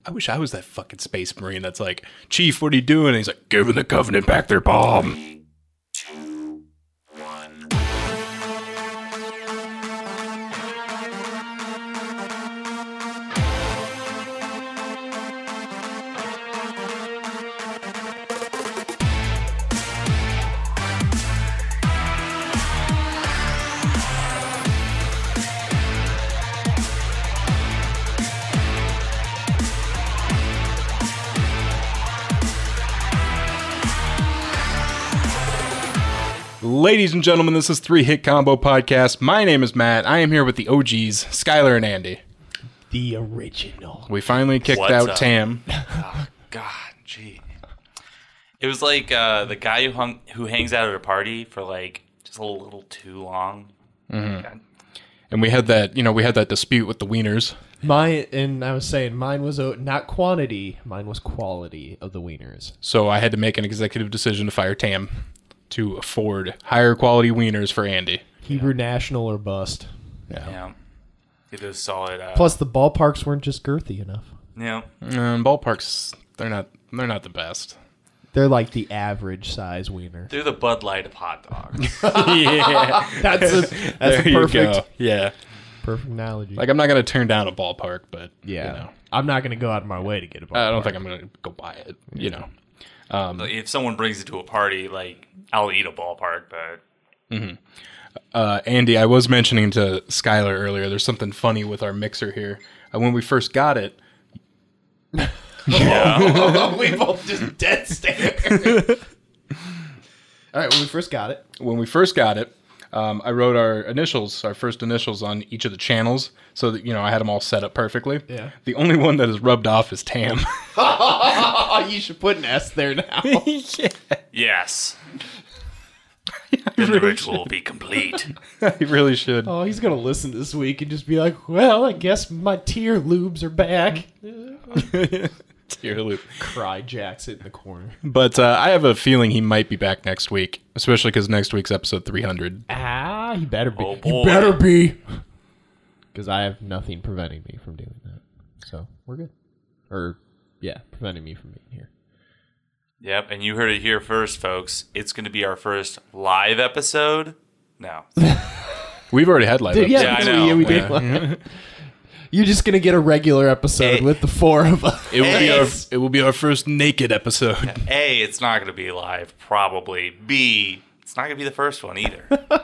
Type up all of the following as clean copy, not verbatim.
I wish I was that fucking space marine that's like, Chief, what are you doing? And he's like, giving the Covenant back their bomb. 3, 2, 1. Ladies and gentlemen, this is 3 Hit Combo Podcast. My name is Matt. I am here with the OGs, Skylar and Andy. The original. We finally kicked What's out up? Tam. Oh, God, gee. It was like the guy who hangs out at a party for like just a little too long. God. And we had that, dispute with the wieners. I was saying mine was not quantity, mine was quality of the wieners. So I had to make an executive decision to fire Tam to afford higher quality wieners for Andy. Hebrew National or bust. Yeah. It is solid. Plus, the ballparks weren't just girthy enough. Yeah. Ballparks, they're not the best. They're like the average size wiener. They're the Bud Light of hot dogs. Yeah. That's a There you perfect go. Yeah. analogy. Like, I'm not going to turn down a ballpark, but, yeah, I'm not gonna go out of my way to get a ballpark. I don't think I'm going to go buy it, Like, if someone brings it to a party, like, I'll eat a ballpark, but... Andy, I was mentioning to Skylar earlier, there's something funny with our mixer here. When we first got it... we both just dead stare. All right, when we first got it, I wrote our first initials on each of the channels so that, I had them all set up perfectly. Yeah. The only one that is rubbed off is Tam. You should put an S there now. Yeah. Yes. Then the ritual will be complete. I really should. Oh, he's gonna listen this week and just be like, "Well, I guess my tear lubes are back." Tear loop. Cry Jackson in the corner. But I have a feeling he might be back next week, especially because next week's episode 300. He better be. Oh, He boy. better be. Because I have nothing preventing me from doing that. So we're good. Preventing me from being here. Yep, and you heard it here first, folks. It's going to be our first live episode. No. We've already had live Dude, episodes. I know. we did. You're just gonna get a regular episode Hey. with the four of us. It will be our first naked episode. A, it's not going to be live, probably. B, it's not going to be the first one either.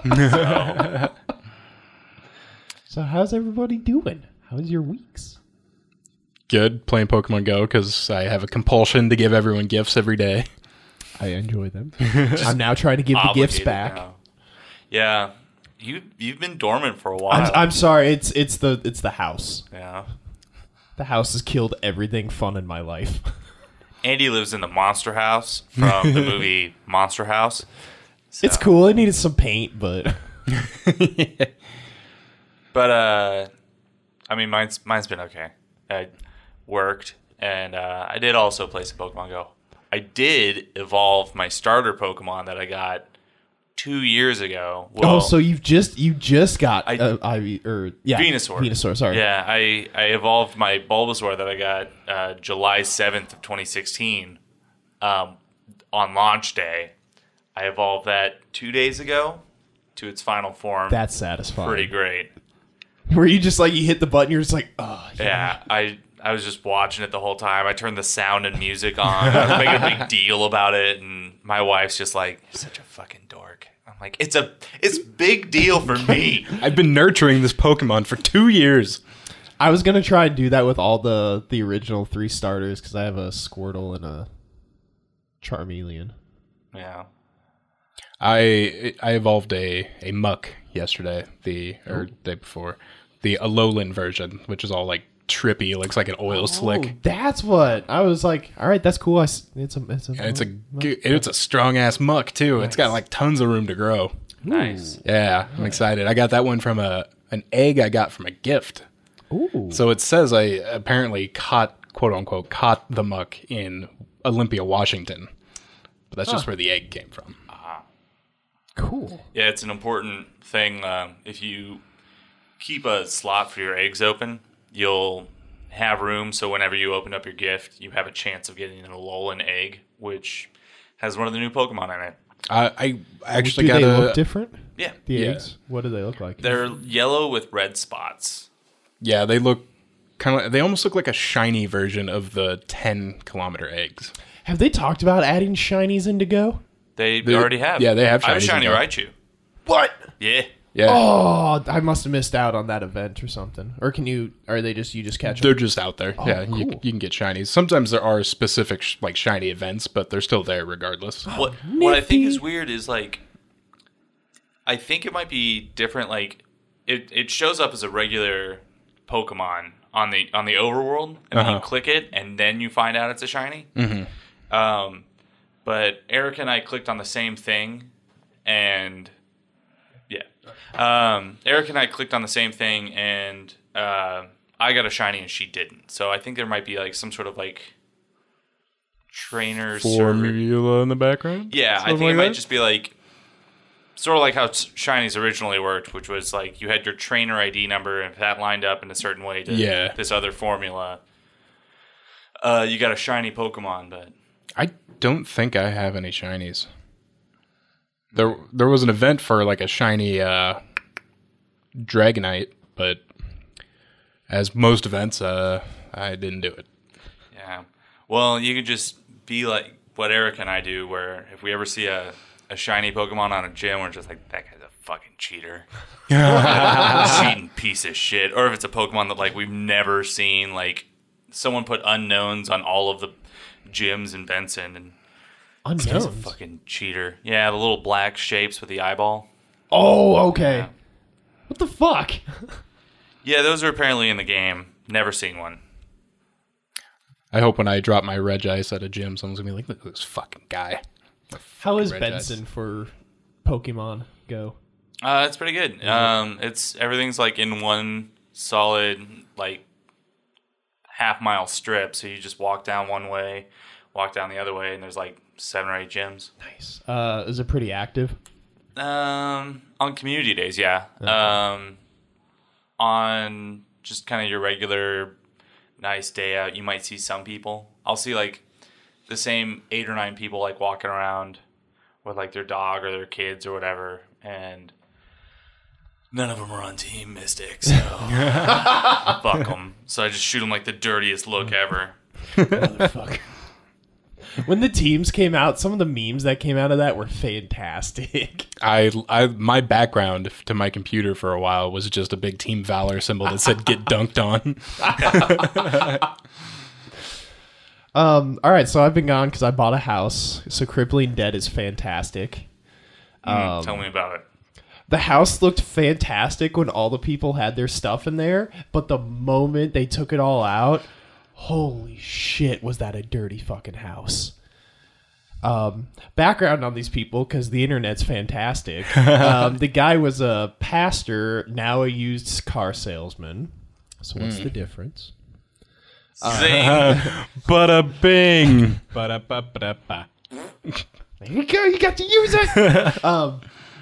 So how's everybody doing? How's your weeks? Good playing Pokemon Go because I have a compulsion to give everyone gifts every day. I enjoy them. I'm now trying to give the gifts Obligated back. now. Yeah. You've been dormant for a while. I'm sorry. It's the house. Yeah. The house has killed everything fun in my life. Andy lives in the Monster House from the movie Monster House. So- It's cool. It needed some paint, but But I mean, mine's been okay. I worked, and I did also play some Pokemon Go. I did evolve my starter Pokemon that I got 2 years ago. Well, so you just got Venusaur. Venusaur. Sorry. Yeah, I evolved my Bulbasaur that I got July 7th of 2016 on launch day. I evolved that 2 days ago to its final form. That's satisfying. pretty great. Were you just like you hit the button? You're just like, oh Yeah, I was just watching it the whole time. I turned the sound and music on. I was making a big deal about it, and my wife's just like, "You're such a fucking dork." I'm like, "It's big deal for me." I've been nurturing this Pokemon for 2 years. I was gonna try and do that with all the original 3 starters because I have a Squirtle and a Charmeleon. Yeah. I evolved a Muck yesterday, day before. The Alolan version, which is all like trippy, looks like an oil slick. Oh, that's what I was like. All right, that's cool. It's a strong ass muck too. It's got like tons of room to grow. Nice. Yeah, I'm excited. I got that one from an egg I got from a gift. Ooh. So it says I apparently quote unquote caught the muck in Olympia, Washington. But that's just where the egg came from. Cool. Yeah, it's an important thing. If you keep a slot for your eggs open, you'll have room, so whenever you open up your gift, you have a chance of getting an Alolan egg, which has one of the new Pokemon in it. I actually Do got they a look different? Yeah. The Yeah. eggs? What do they look like? They're yellow with red spots. yeah. They look kind of. They almost look like a shiny version of the 10-kilometer eggs. Have they talked about adding shinies into Go? They already have. yeah, they have I have a shinies shiny in there. Raichu. What? Yeah. Yeah, Oh, I must have missed out on that event or something. Or are they just, you just catch them? they're just out there. yeah, cool. you can get shinies. Sometimes there are specific like shiny events, but they're still there regardless. What I think is weird is like, I think it might be different. Like, it shows up as a regular Pokemon on the overworld, and then you click it, and then you find out it's a shiny. Mm-hmm. But Eric and I clicked on the same thing, and Eric and I clicked on the same thing, and I got a shiny, and she didn't. So I think there might be like some sort of like trainer server. Formula in the background. Yeah, I Something think it like might that? just be like sort of like how shinies originally worked, which was like you had your trainer ID number, and if that lined up in a certain way to Yeah. this other formula, you got a shiny Pokemon. But I don't think I have any shinies. There was an event for like a shiny Dragonite, but as most events, I didn't do it. yeah, well, you could just be like what Eric and I do, where if we ever see a shiny Pokemon on a gym, we're just like, that guy's a fucking cheater. Cheating piece of shit. Or if it's a Pokemon that like we've never seen, like someone put unknowns on all of the gyms in Benson, and this guy's a Unknowns. fucking cheater. Yeah, the little black shapes with the eyeball. Oh, okay. Yeah. What the fuck? Yeah, those are apparently in the game. Never seen one. I hope when I drop my Regice at a gym, someone's gonna be like, "Look at this fucking guy." How is Red Benson for Pokemon Go? It's pretty good. It's everything's like in one solid like half-mile strip. So you just walk down one way, walk down the other way, and there's like 7 or 8 gyms. Nice. Is it pretty active? On community days, yeah. On just kind of your regular nice day out, you might see some people. I'll see like the same 8 or 9 people like walking around with like their dog or their kids or whatever, and none of them are on Team Mystic, so fuck them. So I just shoot them like the dirtiest look ever. Motherfucker. When the teams came out, some of the memes that came out of that were fantastic. My background to my computer for a while was just a big Team Valor symbol that said "Get dunked on." All right, so I've been gone because I bought a house. So Crippling Dead is fantastic. Tell me about it. The house looked fantastic when all the people had their stuff in there, but the moment they took it all out, holy shit, was that a dirty fucking house. Background on these people, because the internet's fantastic. The guy was a pastor, now a used car salesman. So what's the difference? Zing. Bada bing. Bada ba ba ba. There you go, you got to use it.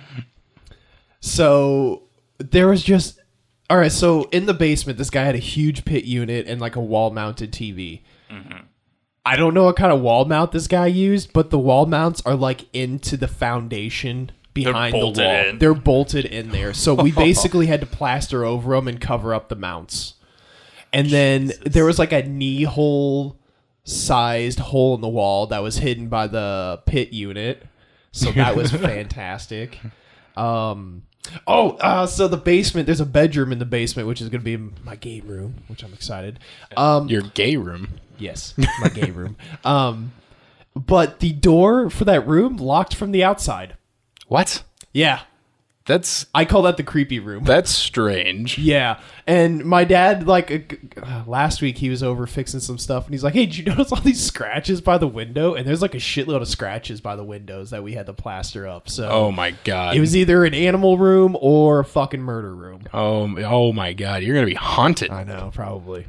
So there was just, all right, so in the basement, this guy had a huge pit unit and like a wall-mounted TV. Mm-hmm. I don't know what kind of wall mount this guy used, but the wall mounts are like into the foundation behind the bolted wall. in. They're bolted in there. So we basically had to plaster over them and cover up the mounts. And then there was like a knee hole sized hole in the wall that was hidden by the pit unit. So that was fantastic. So the basement, there's a bedroom in the basement, which is going to be my game room, which I'm excited. Your gay room. Yes, my game room. But the door for that room locked from the outside. What? Yeah. I call that the creepy room. That's strange. Yeah. And my dad, like, last week he was over fixing some stuff, and he's like, hey, did you notice all these scratches by the window? And there's like a shitload of scratches by the windows that we had to plaster up. So Oh my god. it was either an animal room or a fucking murder room. Oh my god. You're gonna be haunted. I know, probably.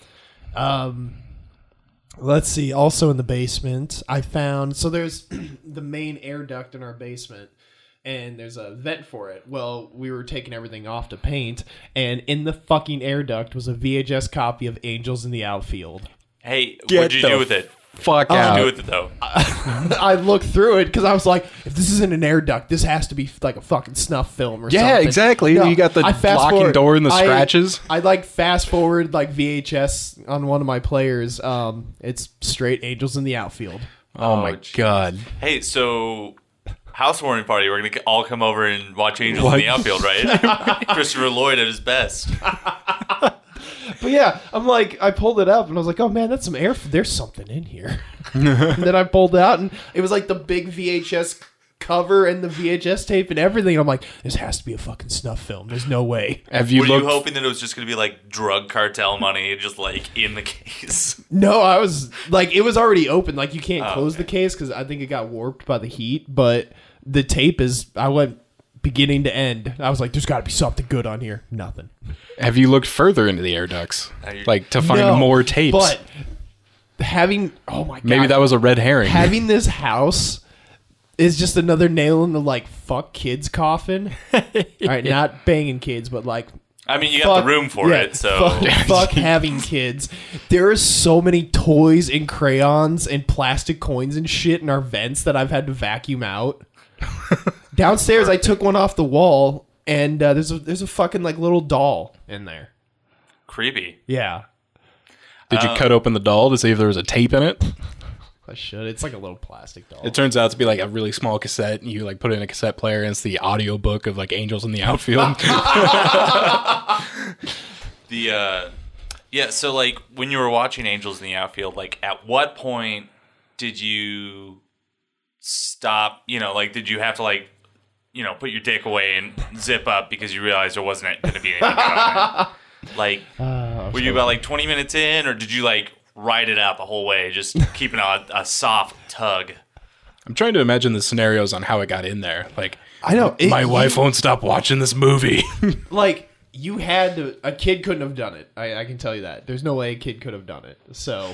Let's see. Also in the basement, I found, so there's the main air duct in our basement, and there's a vent for it. Well, we were taking everything off to paint, and in the fucking air duct was a VHS copy of Angels in the Outfield. Hey, what'd you do with it? Fuck What'd out. you do with it though? I looked through it because I was like, if this isn't an air duct, this has to be like a fucking snuff film or something. Yeah, exactly. You got the I fast locking forward- door and the scratches. I like fast forward like VHS on one of my players. It's straight Angels in the Outfield. Oh my geez. god. Hey, so housewarming party. We're gonna all come over and watch Angels in the Outfield, right? Christopher Lloyd at his best. But yeah, I'm like, I pulled it up and I was like, oh man, that's some air. There's something in here. And then I pulled it out and it was like the big VHS cover and the VHS tape and everything. I'm like, this has to be a fucking snuff film. There's no way. Have you Were looked? you hoping that it was just gonna be like drug cartel money, just like in the case? No, I was like, it was already open. Like you can't Oh, close okay. the case because I think it got warped by the heat. But the tape is, I went beginning to end. I was like, there's got to be something good on here. Nothing. Have you looked further into the air ducts, you- like to find No, more tapes? But having, oh my god, Maybe that was a red herring. having this house is just another nail in the like fuck kids coffin. All right, not banging kids, but like I mean, you got the room for yeah, it, so fuck having kids. There are so many toys and crayons and plastic coins and shit in our vents that I've had to vacuum out. Downstairs, I took one off the wall, and there's a fucking like little doll in there. creepy. Yeah, Did you cut open the doll to see if there was a tape in it? I should. It's like a little plastic doll. It turns out to be like a really small cassette. And you like put it in a cassette player, and it's the audio book of like Angels in the Outfield. Yeah, so like when you were watching Angels in the Outfield, like at what point did you stop, like did you have to like, put your dick away and zip up because you realized there wasn't going to be anything on it? Like, were you about like 20 minutes in, or did you like ride it out the whole way, just keeping a soft tug? I'm trying to imagine the scenarios on how it got in there. Like, I know. my wife won't stop watching this movie. Like, you had to... A kid couldn't have done it. I can tell you that. There's no way a kid could have done it. So...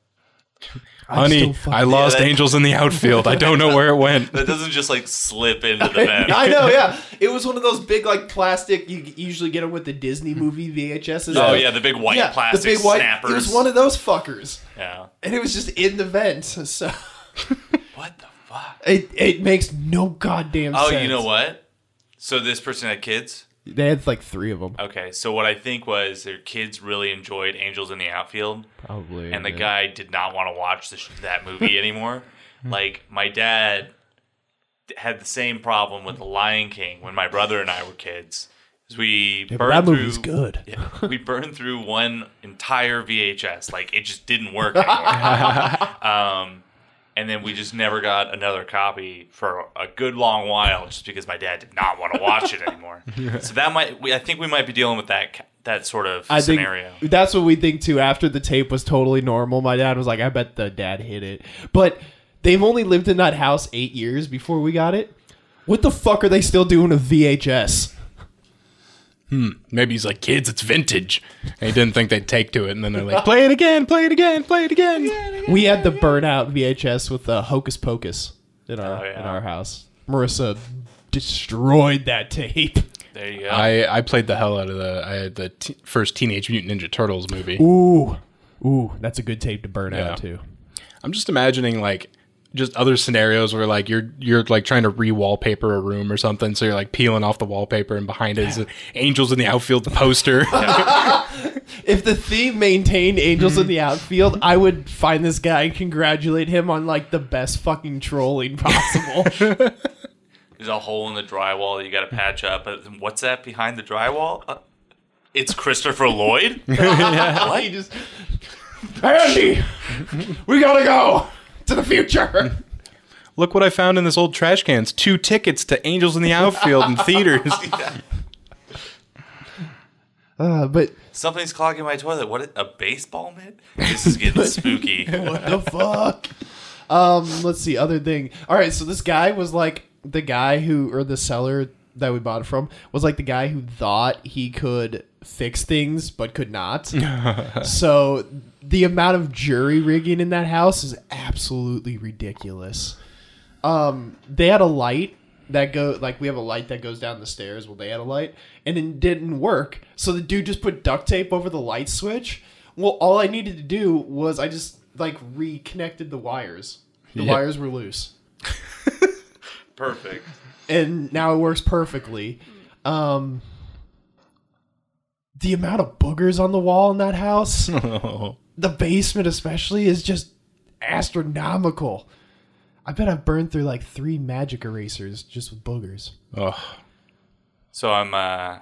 Honey, I lost that- Angels in the Outfield. I don't know where it went. That doesn't just like slip into the vent. I know, yeah. It was one of those big, like, plastic... You usually get them with the Disney movie VHSs. Oh yeah, the big white plastic the big white, snappers. It was one of those fuckers. Yeah. And it was just in the vent. So... What the fuck? It makes no goddamn sense. Oh, you know what? So this person had kids? They had, like, 3 of them. Okay, so what I think was their kids really enjoyed Angels in the Outfield, Probably. and the guy did not want to watch that movie anymore. Like, my dad had the same problem with The Lion King when my brother and I were kids. We But burned that through, movie's good. Yeah, we burned through one entire VHS. Like, it just didn't work anymore. And then we just never got another copy for a good long while, just because my dad did not want to watch it anymore. So I think we might be dealing with that sort of scenario. Think that's what we think too. After the tape was totally normal, my dad was like, "I bet the dad hit it." But they've only lived in that house 8 years before we got it. What the fuck are they still doing with VHS? Maybe he's like, kids, it's vintage. And he didn't think they'd take to it. And then they're like, play it again, play it again, play it again. We had the burnout VHS with Hocus Pocus in our yeah. in our house. Marissa destroyed that tape. There you go. I played the hell out of the first Teenage Mutant Ninja Turtles movie. Ooh, that's a good tape to burn out too. I'm just imagining like just other scenarios where like you're like trying to re-wallpaper a room or something, so you're like peeling off the wallpaper and behind it is Angels in the Outfield poster. If the theme maintained Angels in the Outfield, I would find this guy and congratulate him on like the best fucking trolling possible. There's a hole in the drywall that you got to patch up. What's that behind the drywall? It's Christopher Lloyd? What? He just, Andy, we gotta go to the future. Look what I found in this old trash cans. 2 tickets to Angels in the Outfield in theaters. But Something's clogging my toilet. What? A baseball mitt? This is getting spooky. what the fuck? Let's see. Other thing. All right. So this guy was like the guy or the seller that we bought it from was like the guy who thought he could fix things but could not. So the amount of jury rigging in that house is absolutely ridiculous. They had a light that go like we have a light that goes down the stairs. Well, they had a light, and it didn't work. So the dude just put duct tape over the light switch. Well, all I needed to do was I just like reconnected the wires. The wires were loose, Perfect. and now it works perfectly. The amount of boogers on the wall in that house, the basement especially, is just astronomical. I bet I've burned through like 3 magic erasers just with boogers. Oh, So I'm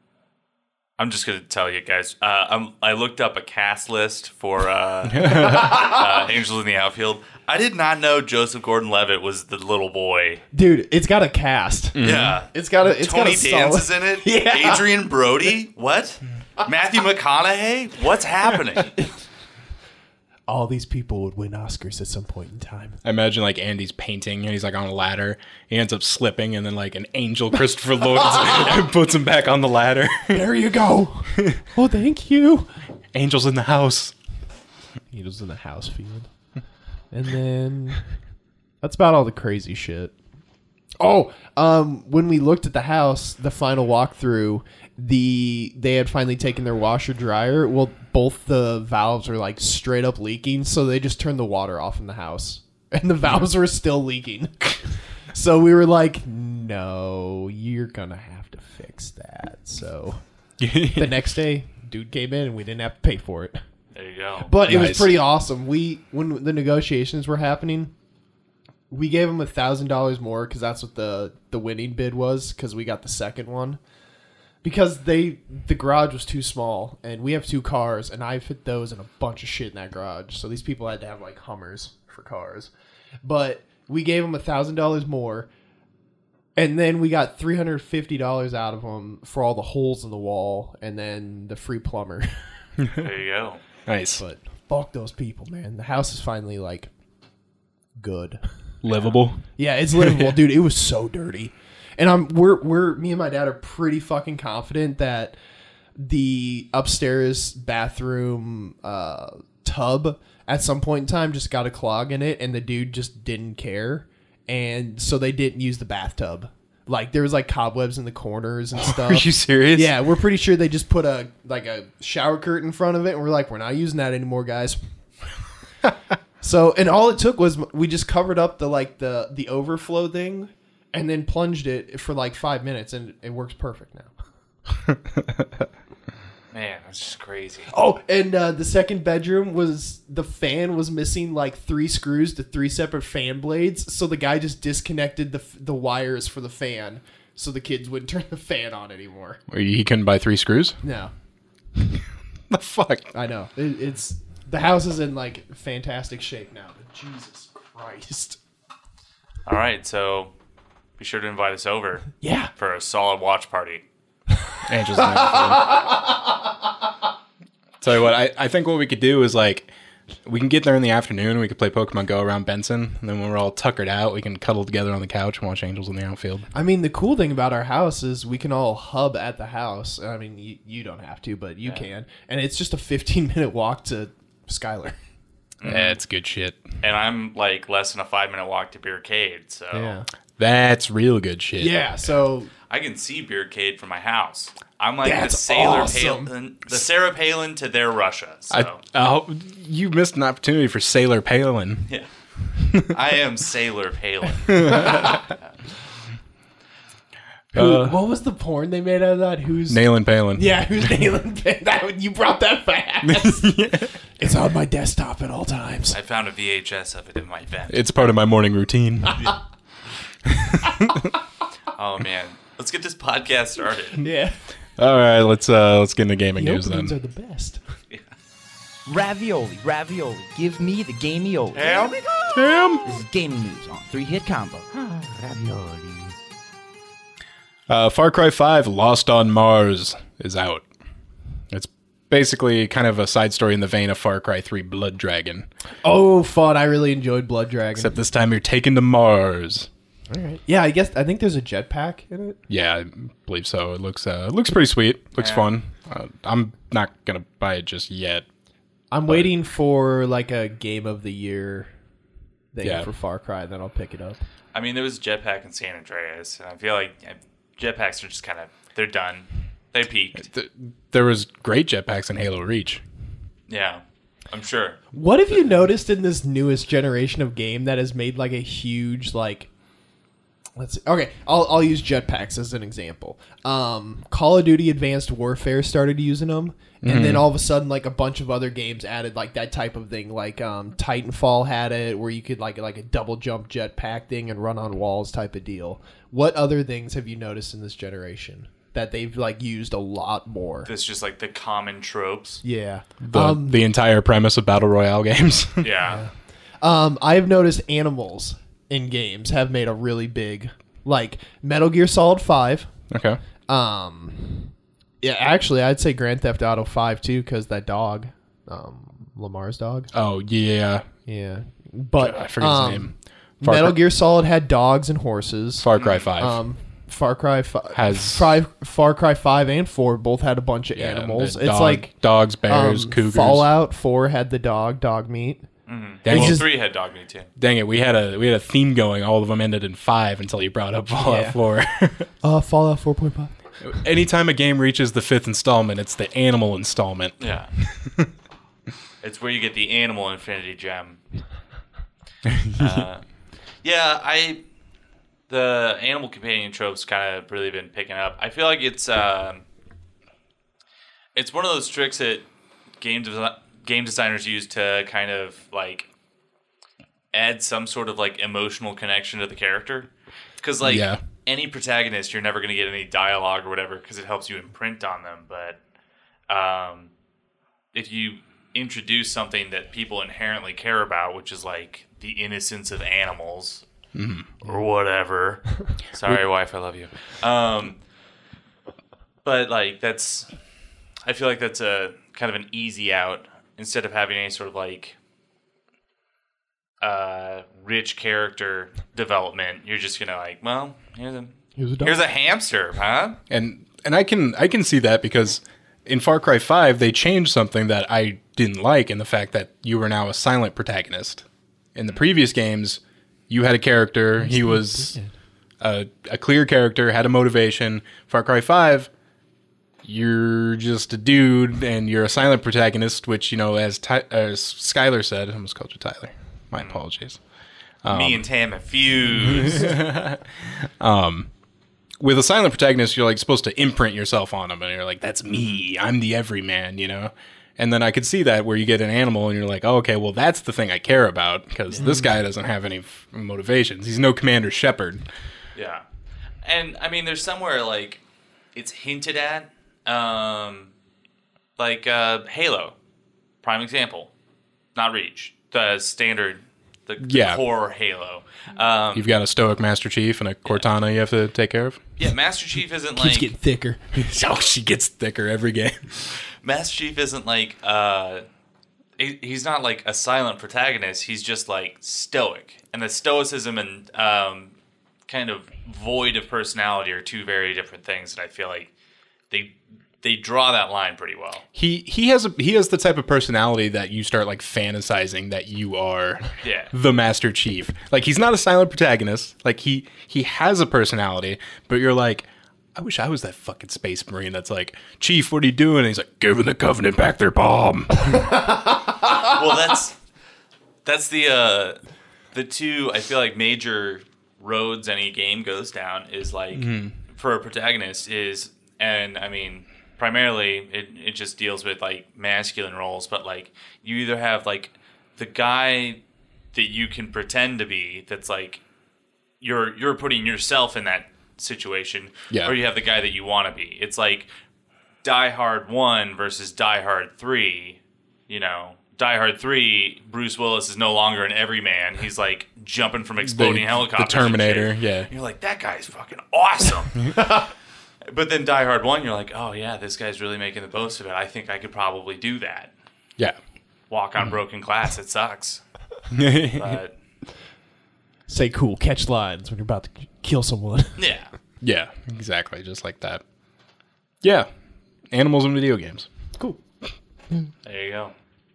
just gonna tell you guys. I looked up a cast list for Angels in the Outfield. I did not know Joseph Gordon-Levitt was the little boy. Dude, it's got a cast. Yeah, It's got a Tony solid- Danza's in it. Yeah. Adrian Brody. What? Matthew McConaughey. What's happening? All these people would win Oscars at some point in time. I imagine like Andy's painting and he's like on a ladder. He ends up slipping and then like an angel Christopher Lloyd puts him back on the ladder. There you go. Oh, thank you. Angels in the house. He was in the house field. And then that's about all the crazy shit. Oh, when we looked at the house, the final walkthrough, they had finally taken their washer dryer. Well, both the valves are like straight up leaking, so they just turned the water off in the house, and the valves were still leaking. So we were like, "No, you're gonna have to fix that." So the next day, dude came in, and we didn't have to pay for it. There you go. But it was Nice. pretty awesome. When the negotiations were happening, we gave him $1,000 more because that's what the winning bid was. Because we got the second one. Because the garage was too small, and we have 2 cars, and I fit those and a bunch of shit in that garage. So these people had to have like Hummers for cars. But we gave him $1,000 more, and then we got $350 out of him for all the holes in the wall, and then the free plumber. There you go. Nice. But fuck those people, man. The house is finally like good. Livable. Yeah, it's livable, dude. It was so dirty, and we're me and my dad are pretty fucking confident that the upstairs bathroom tub at some point in time just got a clog in it, and the dude just didn't care, and so they didn't use the bathtub. Like there was like cobwebs in the corners and stuff. Are you serious? Yeah, we're pretty sure they just put a shower curtain in front of it, and we're like, we're not using that anymore, guys. So, and all it took was we just covered up the overflow thing, and then plunged it for like 5 minutes, and it works perfect now. Man, that's just crazy. Oh, and the second bedroom the fan was missing like 3 screws to 3 separate fan blades, so the guy just disconnected the wires for the fan, so the kids wouldn't turn the fan on anymore. He couldn't buy 3 screws? No, The fuck? I know it's the house is in like fantastic shape now. But Jesus Christ, All right, so be sure to invite us over yeah. for a solid watch party. Angels in the outfield. Tell you what, I think what we could do is like we can get there in the afternoon. We could play Pokemon Go around Benson, and then when we're all tuckered out, we can cuddle together on the couch and watch Angels in the Outfield. I mean, the cool thing about our house is we can all hub at the house. I mean, you don't have to, but you can. And it's just a 15-minute walk to Skylar. That's good shit. And I'm like less than a 5-minute walk to Beercade, so Yeah. That's real good shit. Yeah, so I can see Beercade from my house. I'm like That's the Sailor awesome. Palin, the Sarah Palin to their Russia. So You missed an opportunity for Sailor Palin. yeah, I am Sailor Palin. what was the porn they made out of that? Who's Nailin' Palin. Yeah, who's nailing that? You brought that fast. It's on my desktop at all times. I found a VHS of it in my vent. It's part of my morning routine. Oh man, let's get this podcast started. Yeah. All right, let's get into gaming The news then. openings are the best. Ravioli, ravioli, give me the gamey-oli. Damn. This is gaming news on 3-Hit Combo. Ravioli. Far Cry 5 Lost on Mars is out. It's basically kind of a side story in the vein of Far Cry 3 Blood Dragon. Oh, fun. I really enjoyed Blood Dragon. Except this time you're taken to Mars. All right. Yeah, I think there's a jetpack in it. Yeah, I believe so. It looks pretty sweet. Looks fun. I'm not going to buy it just yet. I'm waiting for like a Game of the Year thing Yeah. for Far Cry, then I'll pick it up. I mean, there was jetpack in San Andreas, and I feel like jetpacks are just kind of, they're done. They peaked. There was great jetpacks in Halo Reach. Yeah, I'm sure. What have you noticed in this newest generation of game that has made like a huge like? Let's see. Okay, I'll use jetpacks as an example. Call of Duty Advanced Warfare started using them, and then all of a sudden, like a bunch of other games added like that type of thing. Like Titanfall had it, where you could like a double jump jetpack thing and run on walls type of deal. What other things have you noticed in this generation that they've like used a lot more? That's just like the common tropes. Yeah. The entire premise of battle royale games. Yeah. I've noticed animals in games have made a really big, like Metal Gear Solid 5. Okay. Yeah, actually, I'd say Grand Theft Auto 5 too, because that dog, Lamar's dog. Oh yeah. Yeah, but I forget his name. Metal Gear Solid had dogs and horses. Far Cry 5. Far Cry 5 Has- Far Cry 5 and 4 both had a bunch of animals. It's like dogs, bears, cougars. Fallout 4 had the dog meat. Dang, Well, it, 3 had dog meat too. dang it, we had a theme going. All of them ended in 5 until you brought up Fallout 4. Fallout 4.5. Anytime a game reaches the 5th installment, it's the animal installment. Yeah. It's where you get the animal infinity gem. The animal companion tropes kind of really been picking up. I feel like it's one of those tricks that game designers use to kind of like add some sort of like emotional connection to the character. Because like any protagonist, you're never going to get any dialogue or whatever because it helps you imprint on them. But if you introduce something that people inherently care about, which is like the innocence of animals or whatever. Sorry, wife, I love you. But like I feel like that's a kind of an easy out instead of having any sort of like rich character development. You're just gonna like, well, here's a hamster, huh? And I can see that because in Far Cry 5 they changed something that I didn't like in the fact that you were now a silent protagonist. In the previous games, you had a character, he was a clear character, had a motivation. Far Cry 5, you're just a dude and you're a silent protagonist, which, you know, as Skylar said, I almost called you Tyler. My apologies. Me and Tam have fused. With a silent protagonist, you're like supposed to imprint yourself on them, and you're like, "That's me. I'm the everyman," you know. And then I could see that where you get an animal, and you're like, "Oh, okay, well, that's the thing I care about because this guy doesn't have any motivations. He's no Commander Shepard." Yeah, and I mean, there's somewhere like it's hinted at, like Halo, prime example, not Reach, the standard. The core Halo. You've got a stoic Master Chief and a Cortana you have to take care of. Yeah, Master Chief isn't Keeps like getting thicker. Oh, she gets thicker every game. Master Chief isn't like he's not like a silent protagonist. He's just like stoic, and the stoicism and kind of void of personality are two very different things. And I feel like they draw that line pretty well. He has the type of personality that you start like fantasizing that you are the Master Chief. Like he's not a silent protagonist. Like he has a personality, but you're like, I wish I was that fucking space marine that's like, Chief, what are you doing? And he's like, giving the Covenant back their bomb. Well, that's the two I feel like major roads any game goes down is like for a protagonist is, and I mean. Primarily, it just deals with like masculine roles, but like you either have like the guy that you can pretend to be, that's like you're putting yourself in that situation, or you have the guy that you want to be. It's like Die Hard 1 versus Die Hard 3. You know, Die Hard 3, Bruce Willis is no longer an everyman. He's like jumping from exploding helicopters. The Terminator, yeah. You're like, that guy's fucking awesome. But then Die Hard 1, you're like, oh yeah, this guy's really making the most of it. I think I could probably do that. Yeah. Walk on broken glass. It sucks. But Say cool catch lines when you're about to kill someone. yeah. Yeah, exactly. Just like that. Yeah. Animals in video games. Cool. There you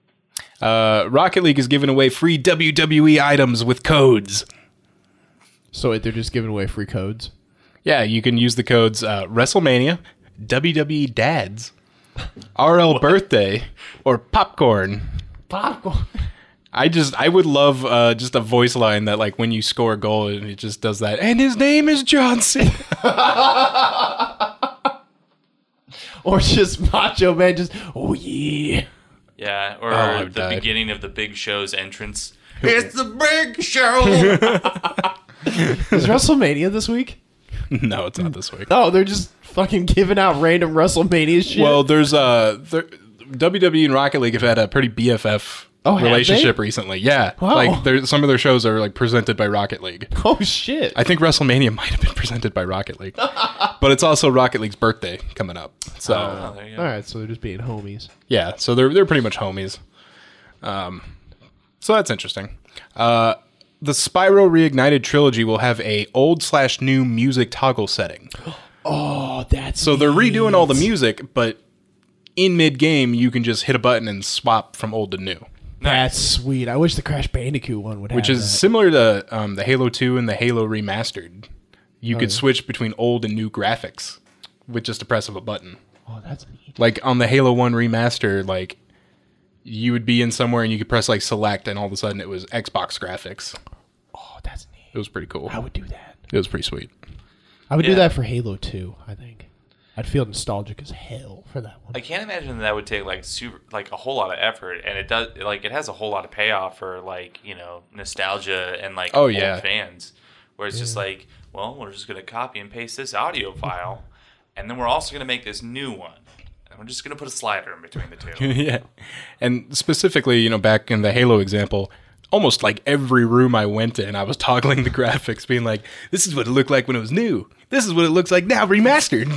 go. Rocket League is giving away free WWE items with codes. So they're just giving away free codes. Yeah, you can use the codes WrestleMania, WWE Dads, RL Birthday, or Popcorn. Popcorn. I would love just a voice line that like when you score a goal and it just does that. And his name is Johnson. Or just Macho Man just, oh yeah. Yeah, or I've the died. beginning of the Big Show's entrance. It's the Big Show. Is WrestleMania this week? No, it's not this week. No, they're just fucking giving out random WrestleMania shit. Well, there's WWE and Rocket League have had a pretty BFF have relationship they? recently. Yeah, Wow. like some of their shows are like presented by Rocket League. oh shit. I think WrestleMania might have been presented by Rocket League, but it's also Rocket League's birthday coming up. So Oh, there you go. All right, so they're just being homies. yeah, so they're pretty much homies. So that's interesting. The Spyro Reignited trilogy will have a old/new music toggle setting. Oh, that's So they're redoing all the music, but in mid-game you can just hit a button and swap from old to new, That's sweet. I wish the Crash Bandicoot one would have which is that. similar to the Halo 2 and the Halo Remastered. You could switch between old and new graphics with just a press of a button. Oh, that's neat. Like on the Halo 1 remaster, like you would be in somewhere and you could press like select and all of a sudden it was Xbox graphics. Oh, that's neat. It was pretty cool. I would do that. It was pretty sweet. I would Yeah. do that for Halo 2, I think. I'd feel nostalgic as hell for that one. I can't imagine that would take like a whole lot of effort, and it does. Like it has a whole lot of payoff for like nostalgia and like Oh, old yeah. fans. Where it's just like, well, we're just gonna copy and paste this audio file, and then we're also gonna make this new one, and we're just gonna put a slider in between the two. Yeah. And specifically, back in the Halo example, almost like every room I went in, I was toggling the graphics, being like, this is what it looked like when it was new. This is what it looks like now remastered.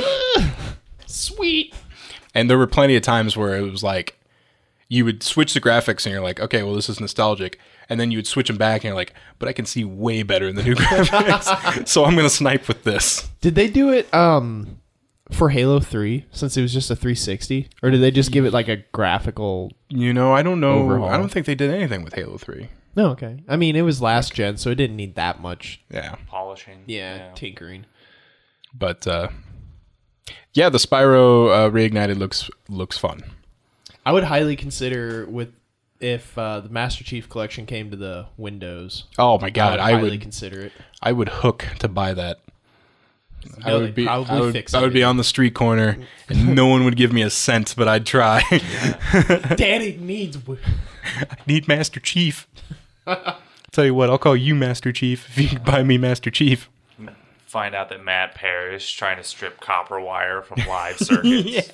Sweet. And there were plenty of times where it was like, you would switch the graphics and you're like, okay, well, this is nostalgic. And then you would switch them back and you're like, but I can see way better in the new graphics. So I'm going to snipe with this. Did they do it for Halo 3 since it was just a 360? Or did they just give it like a graphical... I don't know. Overhaul. I don't think they did anything with Halo 3. No, okay. I mean, it was last gen, so it didn't need that much, Yeah. Polishing. tinkering. But yeah, the Spyro Reignited looks fun. I would highly consider if the Master Chief Collection came to the Windows. Oh my god, I I would highly would consider it. I would hook to buy that. No, they'd probably fix I would it. be on the street corner and no one would give me a cent, but I'd try. Daddy needs... I need Master Chief. Tell you what, I'll call you Master Chief if you can buy me Master Chief. Find out that Matt Parrish trying to strip copper wire from live circuits.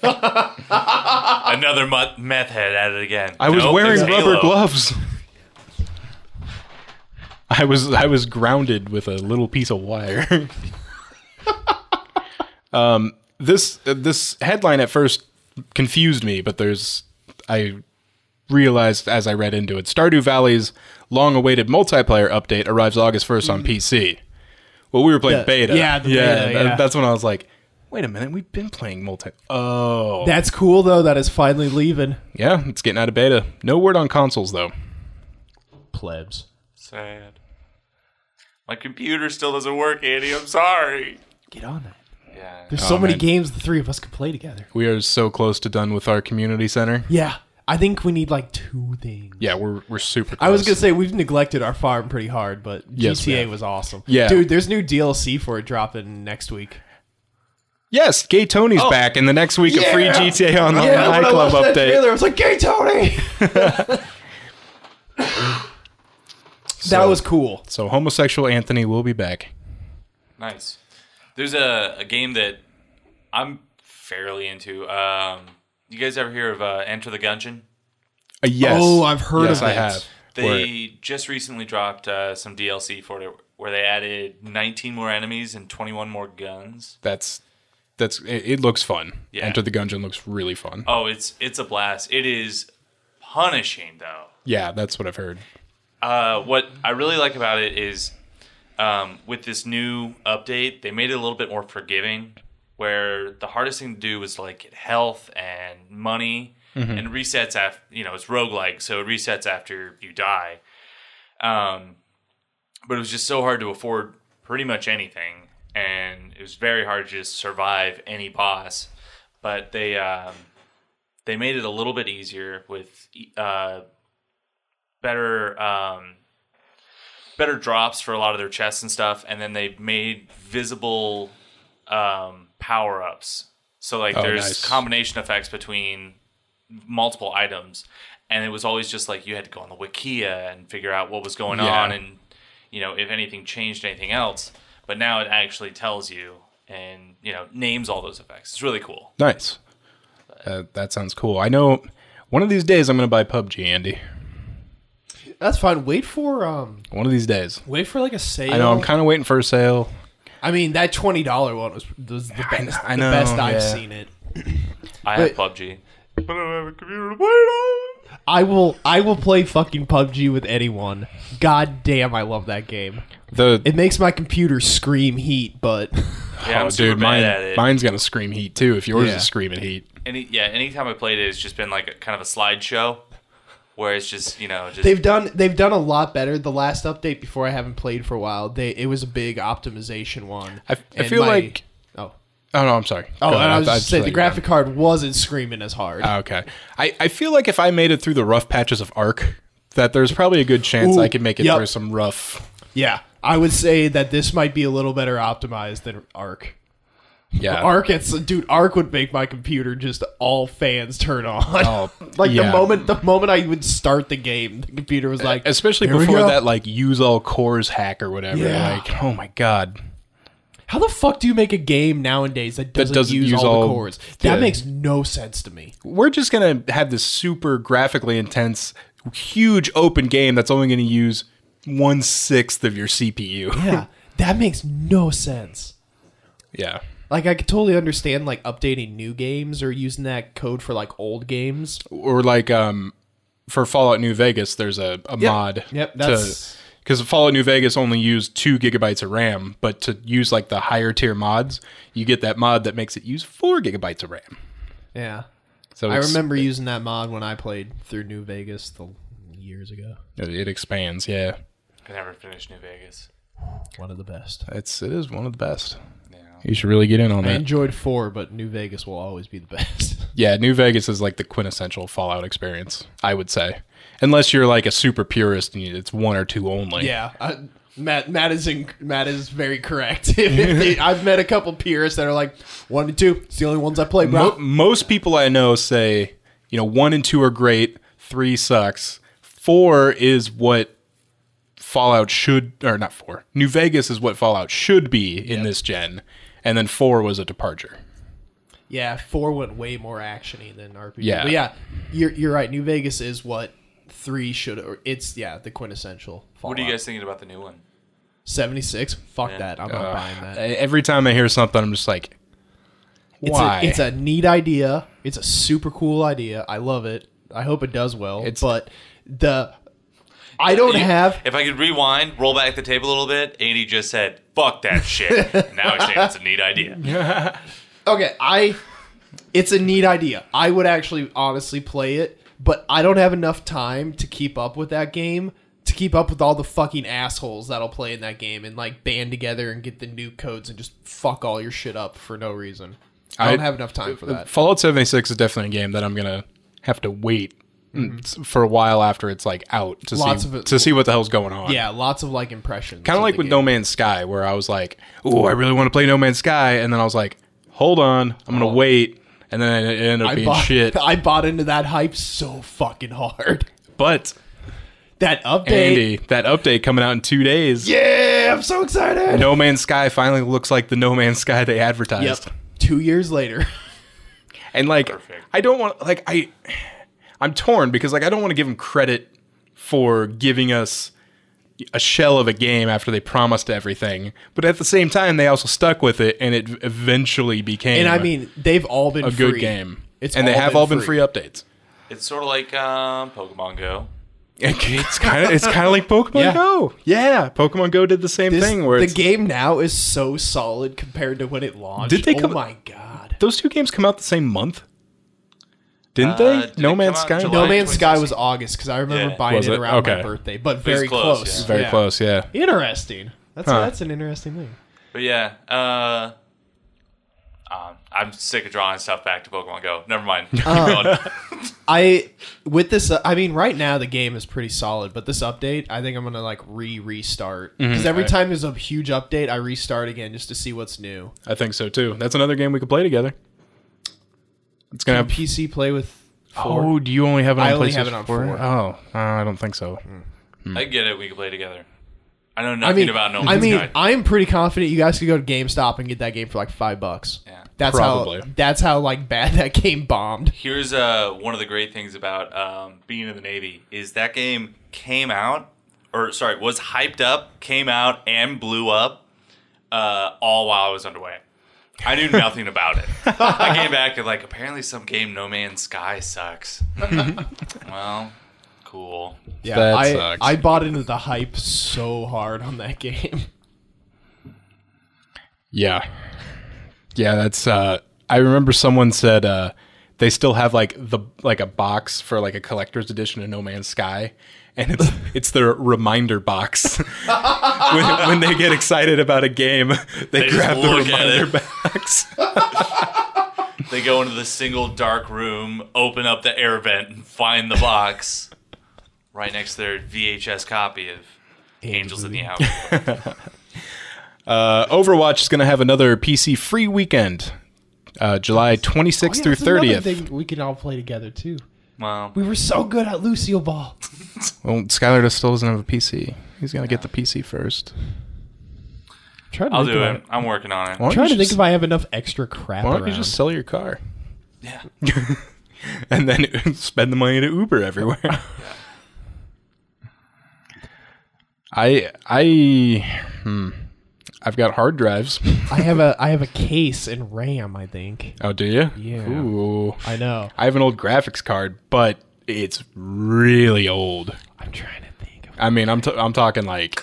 Another meth head at it again. I was Nope, wearing it's rubber Halo. gloves. I was grounded with a little piece of wire. This headline at first confused me, but I realized as I read into it, Stardew Valley's long-awaited multiplayer update arrives August 1st on PC. Well, we were playing beta. yeah, the beta, yeah. That's when I was like, wait a minute, we've been playing multi... Oh. That's cool, though. That is finally leaving. Yeah, it's getting out of beta. No word on consoles, though. Plebs. Sad. My computer still doesn't work, Andy. I'm sorry. Get on that. Yeah. There's so many man. games the three of us could play together. We are so close to done with our community center. Yeah. I think we need like 2 things. Yeah, we're super close. I was going to say, we've neglected our farm pretty hard, but Yes, we GTA have. was awesome. Yeah. Dude, there's new DLC for it dropping next week. Yes, Gay Tony's back in the next week of free GTA Online nightclub update. I was like, Gay Tony! That was cool. So homosexual Anthony will be back. Nice. There's a game that I'm fairly into. You guys ever hear of Enter the Gungeon? Yes. Oh, I've heard yes, of I it. have. They just recently dropped some DLC for it where they added 19 more enemies and 21 more guns. It looks fun. Yeah. Enter the Gungeon looks really fun. Oh, it's a blast. It is punishing though. Yeah, that's what I've heard. What I really like about it is with this new update, they made it a little bit more forgiving. Where the hardest thing to do was like get health and money and resets after, it's roguelike, so it resets after you die. But it was just so hard to afford pretty much anything, and it was very hard to just survive any boss. But they made it a little bit easier with better drops for a lot of their chests and stuff, and then they made visible power ups. So like there's nice. combination effects between multiple items, and it was always just like you had to go on the Wikia and figure out what was going on, and if anything changed anything else. But now it actually tells you and names all those effects. It's really cool. Nice. That sounds cool. I know one of these days I'm going to buy PUBG, Andy. That's fine. Wait for One of these days. like a sale. I know, I'm kind of waiting for a sale. I mean, that $20 one was the best. I know, the best I've yeah. seen it. I have PUBG. But I don't have a computer to play it on. I will play fucking PUBG with anyone. God damn, I love that game. The It makes my computer scream heat, but Yeah, I'm super bad at it. mine's gonna scream heat too. If yours Yeah. is screaming heat, Anytime I played it, it's just been like kind of a slideshow, where it's just they've done a lot better. The last update before I haven't played for a while, it was a big optimization one. I And feel like. oh Oh no, I'm sorry. oh, Go and ahead. I was thought just saying the you were graphic card wasn't screaming as hard. done. Okay, I feel like if I made it through the rough patches of Ark, that there's probably a good chance Ooh, I could make it yep. through some rough. Yeah, I would say that this might be a little better optimized than Ark. Yeah. Ark would make my computer just all fans turn on. Oh, like yeah. the moment I would start the game, the computer was like, Especially "Here we before go." that, like use all cores hack or whatever. Yeah. Like, oh my god. How the fuck do you make a game nowadays that doesn't use all the cores? That yeah. makes no sense to me. We're just gonna have this super graphically intense, huge open game that's only gonna use 1/6 of your CPU. Yeah, that makes no sense. Yeah. Like, I could totally understand, like, updating new games or using that code for, like, old games. Or like for Fallout New Vegas, there's a mod. Yep, that's- because Fallout New Vegas only used 2 gigabytes of RAM, but to use like the higher tier mods, you get that mod that makes it use 4 gigabytes of RAM. Yeah. So I it's- remember using that mod when I played through New Vegas years ago. it expands. Yeah, I never finished New Vegas. One of the best. it is one of the best. Yeah. You should really get in on I that. enjoyed 4, but New Vegas will always be the best. Yeah, New Vegas is like the quintessential Fallout experience, I would say. Unless you're like a super purist and it's 1 or 2 only. Yeah, Matt is very correct. I've met a couple purists that are like 1 and 2. It's the only ones I play, bro. Most people I know say, 1 and 2 are great, 3 sucks, 4 is what Fallout should, or not 4. New Vegas is what Fallout should be in this gen, and then 4 was a departure. Yeah, 4 went way more actiony than RPG. Yeah. But yeah, you're right. New Vegas is what 3 should, or it's the quintessential Fallout. What are you guys thinking about the new one? 76? Fuck Yeah. that. I'm not buying that. Every time I hear something, I'm just like, why? It's a neat idea. It's a super cool idea. I love it. I hope it does well. But I don't have. If I could rewind, roll back the tape a little bit, Andy just said, "Fuck that shit." Now he's saying it's a neat idea. Okay, it's a neat idea. I would actually honestly play it, but I don't have enough time to keep up with that game, to keep up with all the fucking assholes that'll play in that game and like band together and get the new codes and just fuck all your shit up for no reason. I don't have enough time for that. Fallout 76 is definitely a game that I'm gonna have to wait for a while after it's like out to see what the hell's going on. Yeah, lots of like impressions. Kind of like with No Man's Sky, where I was like, "Oh, I really want to play No Man's Sky," and then I was like, "Hold on, I'm gonna wait," and then it ended up being shit. I bought into that hype so fucking hard. But That update. Andy, that update coming out in 2 days. Yeah, I'm so excited. No Man's Sky finally looks like the No Man's Sky they advertised. Yep. 2 years later. And like, Perfect. I don't want I'm torn because like I don't want to give them credit for giving us a shell of a game after they promised everything, but at the same time they also stuck with it and it eventually became And I mean, they've all been a free. good game. It's and they have all been free updates. It's sort of like Pokemon Go. It's kind of like Pokemon Yeah. Go. Yeah, Pokemon Go did the same thing where the it's, game now is so solid compared to when it launched. Did they come- Oh my god. those 2 games come out the same month. Didn't they? did No it Man's come out Sky. in No July? Man's Sky 2016. was August because I remember Yeah. buying Was it it? around my Okay. birthday, but was very close, close. yeah. Very close, yeah. Interesting. That's an interesting thing. But yeah, I'm sick of drawing stuff back to Pokemon Go. Never mind. Keep going. Right now the game is pretty solid, but this update, I think I'm gonna like restart Mm-hmm. because every time there's a huge update, I restart again just to see what's new. I think so too. That's another game we could play together. It's gonna have. PC play with. 4? Oh, do you only have it on I PlayStation only have it on 4. Oh, I don't think so. I get it. We can play together. I know nothing about No Man's Sky. I'm pretty confident you guys could go to GameStop and get that game for like $5. Yeah. Probably. That's how like bad that game bombed. Here's one of the great things about being in the Navy is that game was hyped up, came out, and blew up all while I was underway. I knew nothing about it. I came back and like, apparently some game No Man's Sky sucks. Well, cool. Yeah, That sucks. I bought into the hype so hard on that game. Yeah. Yeah, that's I remember someone said they still have like a box for like a collector's edition of No Man's Sky, and it's their reminder box. when they get excited about a game, they just grab the look at reminder it. box. They go into the single dark room, open up the air vent, and find the box right next to their VHS copy of Angels in the Outfield. Overwatch is going to have another PC free weekend, July 26th through 30th. We can all play together too. Well, We were so good at Lucio Ball. Well, Skylar still doesn't have a PC. He's going to get the PC first. I'll do it. I'm working on it. Why don't Trying you to think just- if I have enough extra crap Why don't around. you just sell your car Yeah. and then spend the money to Uber everywhere? I've got hard drives. I have a case and RAM, I think. Oh, do you? Yeah. Ooh. I know. I have an old graphics card, but it's really old. I'm trying to think of I mean, I'm talking like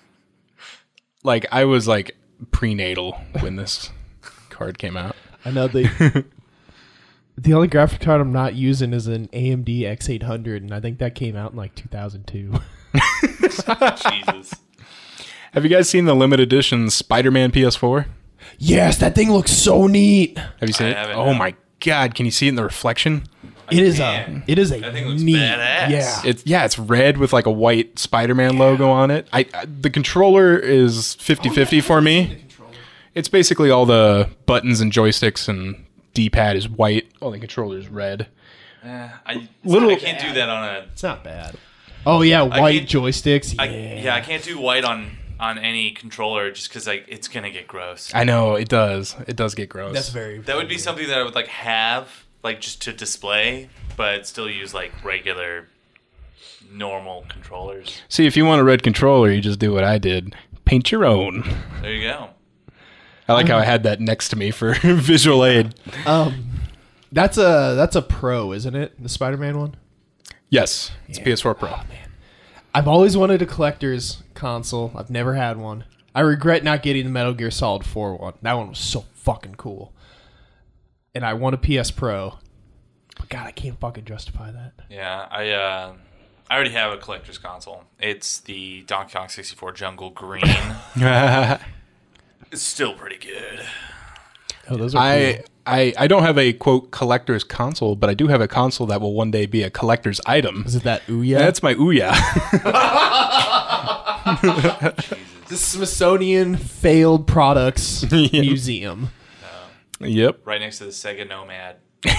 I was like prenatal when this card came out. I know the only graphic card I'm not using is an AMD X800, and I think that came out in like 2002. Jesus. Have you guys seen the limited edition Spider-Man PS4? Yes, that thing looks so neat. Have you seen I it? haven't, Oh no. my god, can you see it in the reflection? It is Man, a that thing looks neat. badass. Yeah. It's red with like a white Spider-Man logo on it. The controller is 50-50 for me. It's basically all the buttons and joysticks and D-pad is white. All the controller is red. I Little- can't do that on a. It's not bad. Oh yeah, white can't- joysticks. I can't do white on any controller just because like it's gonna get gross. I know, it does. It does get gross. That's very. That would be something that I would like have like just to display, but still use like regular, normal controllers. See, if you want a red controller, you just do what I did. Paint your own. There you go. I like how I had that next to me for visual aid. That's a Pro, isn't it? The Spider-Man one. Yes, it's PS4 Pro. I've always wanted a collector's console. I've never had one. I regret not getting the Metal Gear Solid 4 one. That one was so fucking cool. And I want a PS Pro. But God, I can't fucking justify that. Yeah, I already have a collector's console. It's the Donkey Kong 64 Jungle Green. It's still pretty good. Oh, those are cool. I don't have a quote collector's console, but I do have a console that will one day be a collector's item. Is it that Ouya? That's my Ouya. the Smithsonian Failed Products Museum. Yep. Right next to the Sega Nomad.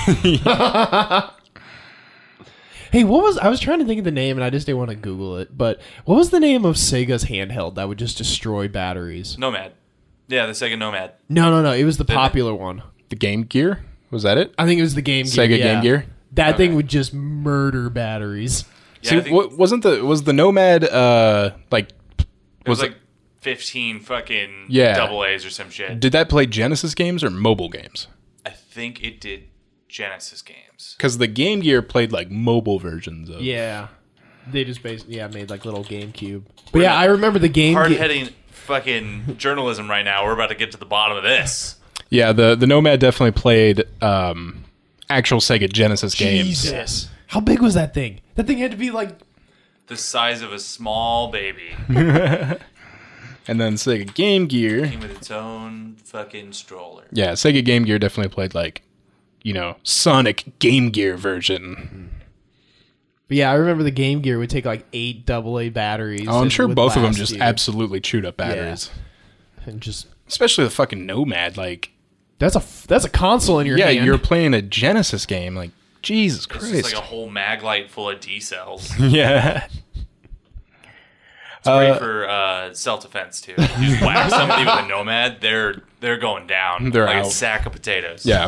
Hey, what was... I was trying to think of the name, and I just didn't want to Google it, but what was the name of Sega's handheld that would just destroy batteries? Nomad. Yeah, the Sega Nomad. No. It was the popular one. The Game Gear? Was that it? I think it was the Game Gear. Sega yeah. Game Gear? That thing would just murder batteries. Yeah, See, I think was the Nomad like it was was like 15 fucking Yeah. double A's or some shit. did that play Genesis games or mobile games? I think it did Genesis games. Because the Game Gear played like mobile versions of. Yeah. They just basically made like little GameCube. But yeah, I remember the Game Gear. Hard-heading fucking journalism right now. We're about to get to the bottom of this. Yeah, the Nomad definitely played actual Sega Genesis games. Jesus. How big was that thing? That thing had to be like... The size of a small baby. And then Sega Game Gear. Came with its own fucking stroller. Yeah, Sega Game Gear definitely played like, Sonic Game Gear version. But yeah, I remember the Game Gear would take like 8 AA batteries. Oh, I'm and sure would both of them last just you. absolutely chewed up batteries. And just Especially the fucking Nomad. Like, that's a console in your hand. you're playing a Genesis game. Like, Jesus It's Christ. just like a whole mag light full of D cells. Yeah. It's great for self-defense too. You just whack somebody with a Nomad, they're going down. They're like out. a sack of potatoes. Yeah.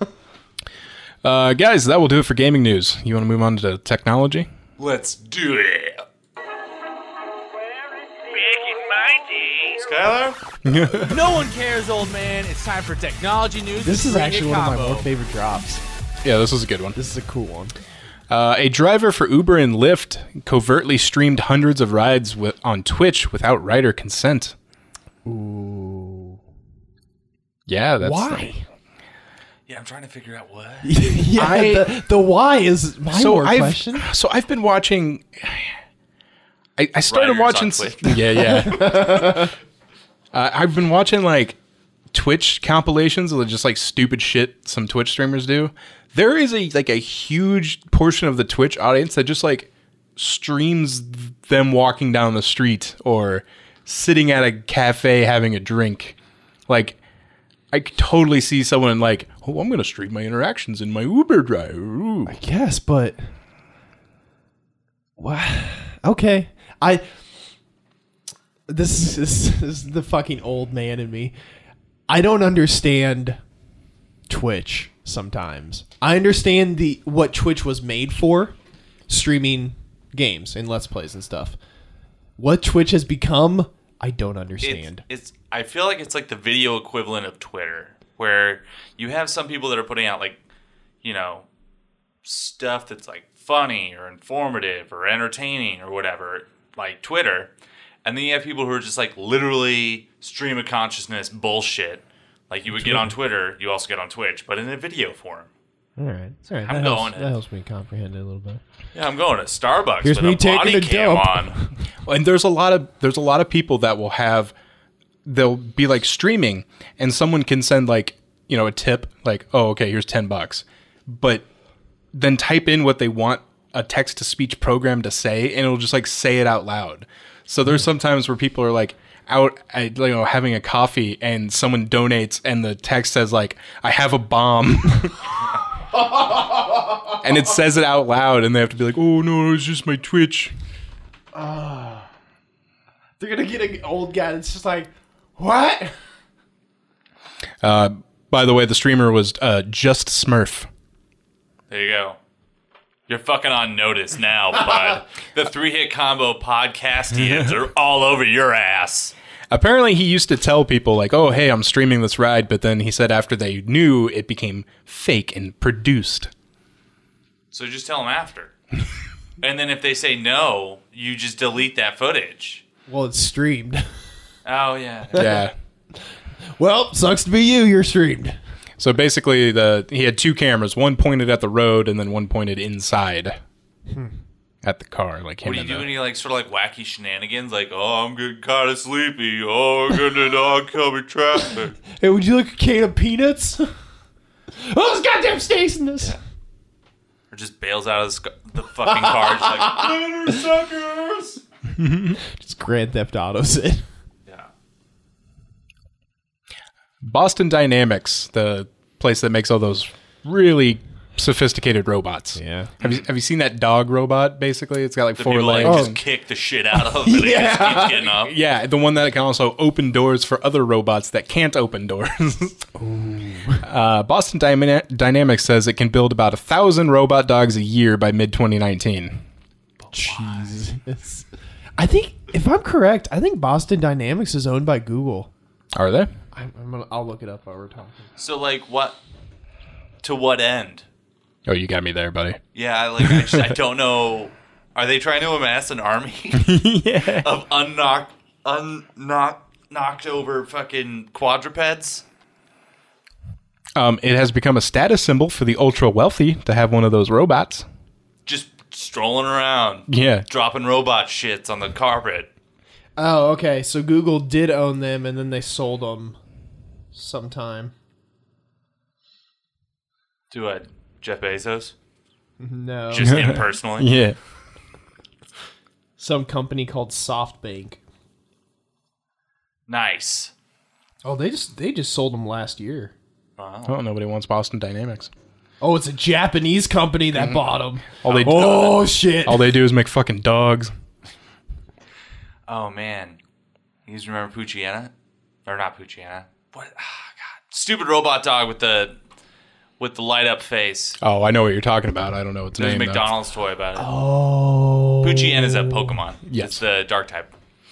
Guys, that will do it for gaming news. You want to move on to technology? Let's do it. Skylar? No one cares, old man. It's time for technology news. This is Bring actually it one of my combo. more favorite drops. Yeah, this is a good one. This is a cool one. A driver for Uber and Lyft covertly streamed hundreds of rides on Twitch without rider consent. Ooh. Yeah, that's Why? Yeah, I'm trying to figure out what. Yeah, the why is my more question. So I've been watching. I started Riders watching. on Twitch. Yeah. I've been watching like Twitch compilations of just like stupid shit some Twitch streamers do. There is a huge portion of the Twitch audience that just like streams them walking down the street or sitting at a cafe having a drink. Like, I could totally see someone like, oh, I'm going to stream my interactions in my Uber drive. Ooh. Yes, but what? Okay, This is the fucking old man in me. I don't understand Twitch sometimes. I understand what Twitch was made for, streaming games and Let's Plays and stuff. What Twitch has become, I don't understand. I feel like it's like the video equivalent of Twitter, where you have some people that are putting out like, stuff that's like funny or informative or entertaining or whatever, like Twitter. And then you have people who are just like literally stream of consciousness bullshit. Like you would get on Twitter, you also get on Twitch, but in a video form. All right. Sorry, I'm going that helps me comprehend it a little bit. Yeah, I'm going to Starbucks Here's with me a taking body a cam dump. on. And there's a lot of people that will have, they'll be like streaming and someone can send like, a tip like, oh, okay, here's $10, but then type in what they want a text to speech program to say and it'll just like say it out loud. So there's sometimes where people are like out having a coffee and someone donates and the text says like, I have a bomb. And it says it out loud and they have to be like, oh no, it's just my Twitch. They're gonna get an old guy that's just like, what? By the way, the streamer was Just Smurf. There you go. You're fucking on notice now, bud. The 3-hit combo podcastians are all over your ass. Apparently, he used to tell people, like, oh, hey, I'm streaming this ride, but then he said after they knew, it became fake and produced. So just tell them after. And then if they say no, you just delete that footage. Well, it's streamed. Oh, yeah. Yeah. Well, sucks to be you. You're streamed. So basically, he had two cameras, one pointed at the road and then one pointed inside at the car. Like him. What do you do any like sort of like wacky shenanigans? Like, oh, I'm getting kind of sleepy. Oh, I'm getting into oncoming traffic. Hey, would you like a can of peanuts? Oh, there's goddamn snakes in this. Yeah. Or just bails out of the fucking car. Just like, later, suckers. Just Grand Theft Autos it. Yeah. Boston Dynamics, the place that makes all those really sophisticated robots. Yeah. Have you seen that dog robot? Basically, it's got like The 4 people like legs. just kick the shit out of it. Yeah. It just keeps getting up. Yeah, the one that can also open doors for other robots that can't open doors. Boston Dynamics says it can build about 1,000 robot dogs a year by mid-2019. Jesus. I think, if I'm correct, I think Boston Dynamics is owned by Google. Are they? I'll look it up while we're talking. So like what? To what end? Oh, you got me there, buddy. Yeah, I don't know. Are they trying to amass an army Yeah. of knocked over fucking quadrupeds? It has become a status symbol for the ultra wealthy to have one of those robots. Just strolling around, Yeah. dropping robot shits on the carpet. Oh, okay. So Google did own them, and then they sold them sometime. To what? Jeff Bezos? No. Just him personally? Yeah. Some company called SoftBank. Nice. Oh, they just sold them last year. Oh, nobody wants Boston Dynamics. Oh, it's a Japanese company that bought them. All Shit. All they do is make fucking dogs. Oh, man. You guys remember Pucciana? Or not Pucciana. What? Ah, God. Stupid robot dog with the light up face. Oh, I know what you're talking about. I don't know its There's a name. McDonald's toy about it. Oh. Pucciana is a Pokemon. Yes. It's the dark type.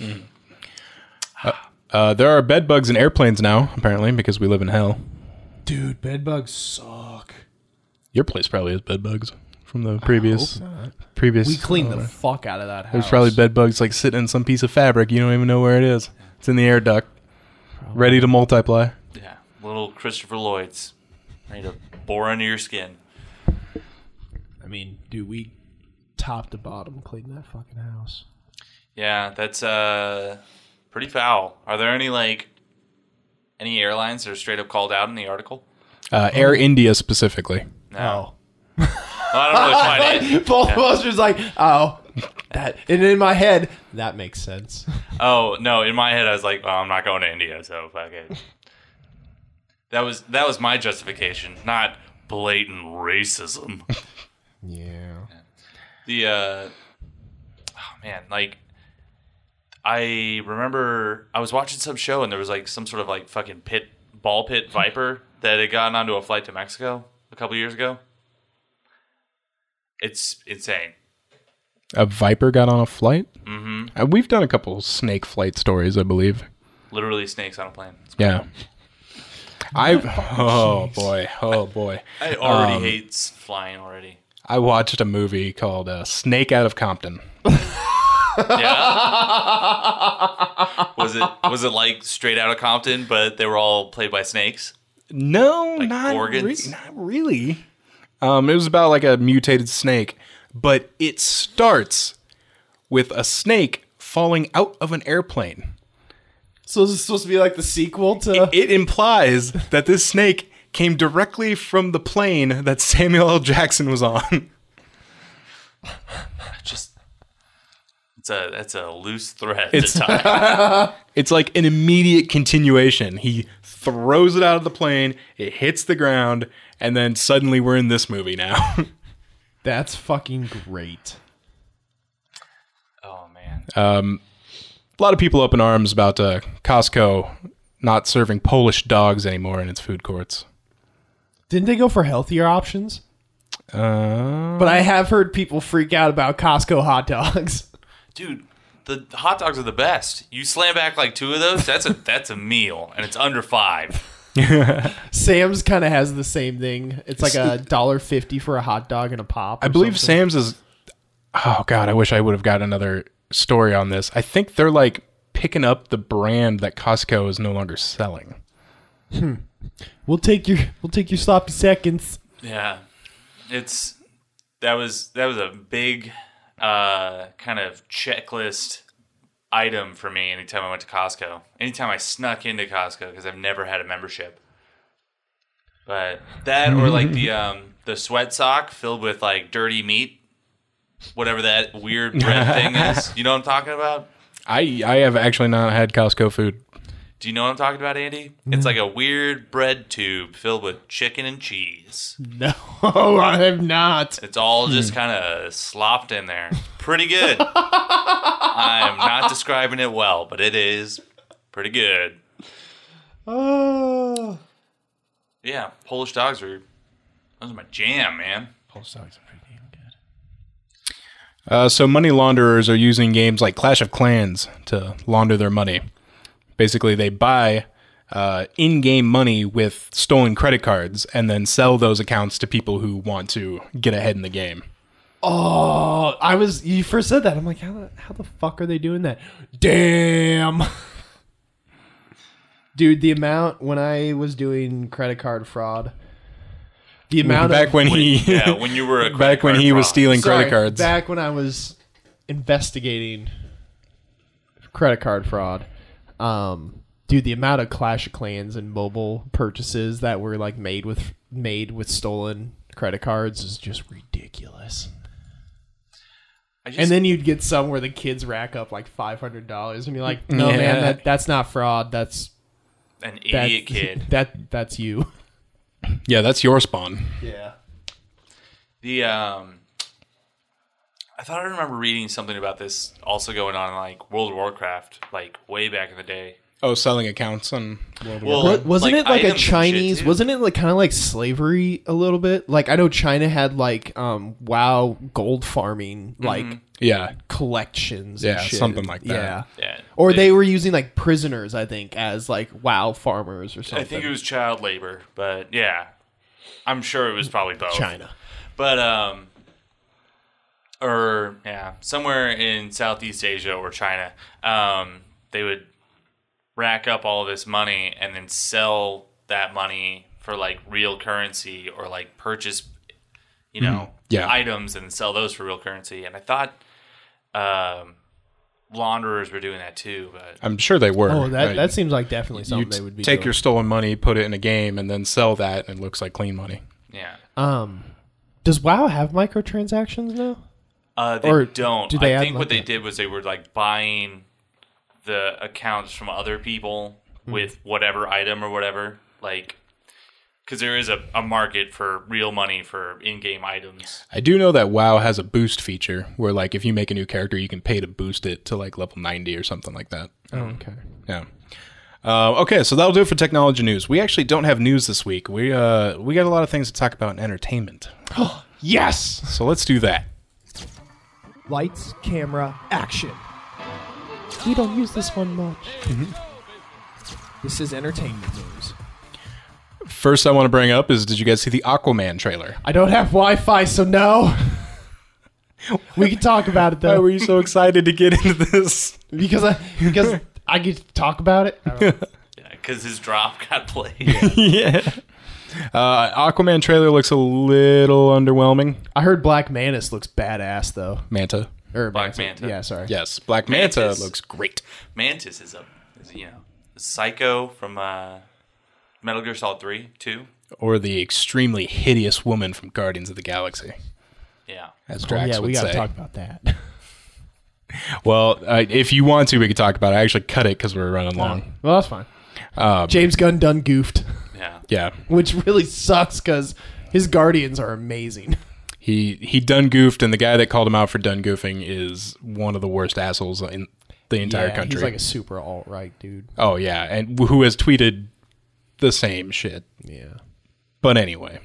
There are bed bugs in airplanes now, apparently, because we live in hell. Dude, bedbugs suck. Your place probably has bed bugs from the previous. We cleaned the fuck out of that house. There's probably bed bugs like sitting in some piece of fabric. You don't even know where it is. It's in the air duct, ready to multiply. Yeah. Little Christopher Lloyd's. Ready to bore into your skin. I mean, dude, we top to bottom cleaned that fucking house. Yeah, that's pretty foul. Are there any airlines that are straight up called out in the article? Air India specifically. No. Well, I don't really find it. Both of us was like, oh, that. And in my head, that makes sense. Oh, no, in my head I was like, well, I'm not going to India, so fuck it. That was my justification, not blatant racism. Yeah. Oh man, I remember I was watching some show and there was some sort of fucking ball pit viper that had gotten onto a flight to Mexico a couple years ago. It's insane. A viper got on a flight? Mm-hmm. We've done a couple snake flight stories, I believe. Literally snakes on a plane. Yeah. Oh boy. I already hate flying already. I watched a movie called Snake Out of Compton. Yeah. Was it like Straight Outta Compton, but they were all played by snakes? No, Like not organs? not really. It was about like a mutated snake, but it starts with a snake falling out of an airplane. So is this supposed to be like the sequel to... It implies that this snake came directly from the plane that Samuel L. Jackson was on. That's a loose thread It's- to tie. It's like an immediate continuation. He throws it out of the plane, it hits the ground, and then suddenly we're in this movie now. That's fucking great. Oh man. A lot of people up in arms about Costco not serving Polish dogs anymore in its food courts. Didn't they go for healthier options? But I have heard people freak out about Costco hot dogs. Dude, the hot dogs are the best. You slam back like 2 of those, that's a meal, and it's under $5. Sam's kind of has the same thing. It's like $1.50 for a hot dog and a pop. I believe Sam's is... Oh, God, I wish I would have got another story on this. I think they're like picking up the brand that Costco is no longer selling. We'll take your sloppy seconds. Yeah. That was a big kind of checklist item for me anytime I went to Costco. Anytime I snuck into Costco, because I've never had a membership. But that or like the sweat sock filled with like dirty meat, whatever that weird bread thing is. You know what I'm talking about? I have actually not had Costco food. Do you know what I'm talking about, Andy? It's like a weird bread tube filled with chicken and cheese. No, I have not. It's all just kind of slopped in there. Pretty good. I'm not describing it well, but it is pretty good. Oh. Yeah, Polish dogs those are my jam, man. Polish dogs are pretty damn good. So money launderers are using games like Clash of Clans to launder their money. Basically, they buy in-game money with stolen credit cards and then sell those accounts to people who want to get ahead in the game. Oh, you first said that. I'm like, how the fuck are they doing that? Damn. Dude, the amount when I was doing credit card fraud, the amount when when you were a credit back when card he was fraud. stealing credit cards. Back when I was investigating credit card fraud. Dude, the amount of Clash of Clans and mobile purchases that were like made with stolen credit cards is just ridiculous. And then you'd get some where the kids rack up like $500, and you're like, no man, that's not fraud. That's an idiot kid. That's you. Yeah, that's your spawn. Yeah. I thought I remember reading something about this also going on in like World of Warcraft, like way back in the day. Oh, selling accounts on World of Well, Warcraft. Wasn't it like a items and shit, Chinese? too. Wasn't it like kind of like slavery a little bit? Like I know China had like WoW gold farming like Yeah, collections. Yeah, and shit. something like that. Yeah. Yeah. Or they were using like prisoners, I think, as like WoW farmers or something. I think it was child labor, but yeah, I'm sure it was probably both. China. But somewhere in Southeast Asia or China, they would rack up all this money and then sell that money for like real currency or like purchase, items and sell those for real currency. And I thought launderers were doing that too, but I'm sure they were. Oh, that Right. seems like definitely something You they would be take doing. your stolen money, put it in a game, and then sell that, and it looks like clean money. yeah. Does WoW have microtransactions now? They Or don't. do they I add think what they like did was they were like buying the accounts from other people with whatever item or whatever, like because there is a market for real money for in-game items. I do know that WoW has a boost feature where, like, if you make a new character, you can pay to boost it to like level 90 or something like that. Oh, okay. Yeah. Okay, so that'll do it for technology news. We actually don't have news this week. We got a lot of things to talk about in entertainment. Yes. So let's do that. Lights, camera, action. We don't use this one much. This is entertainment news. First, I want to bring up is, did you guys see the Aquaman trailer? I don't have Wi-Fi, so no. We can talk about it Why though, were you so excited to get into this? because I get to talk about it. I don't know. Yeah, because his drop got played. Yeah. Aquaman trailer looks a little underwhelming. I heard Black Mantis looks badass though. Manta. Or Black Manta. Yeah, sorry. Yes, Black Manta Mantis. looks great. Mantis is a psycho from Metal Gear Solid 3, 2. Or the extremely hideous woman from Guardians of the Galaxy, Yeah. as Oh, Drax yeah, would we gotta say. talk about that. Well, if you want to, we could talk about it. I actually cut it because we were running long. Well, that's fine. James Gunn done goofed, Yeah. Yeah, which really sucks because his Guardians are amazing. he done goofed, and the guy that called him out for done goofing is one of the worst assholes in the entire Yeah, country. he's like a super alt-right dude. Oh yeah, and who has tweeted the same shit. Yeah. But anyway,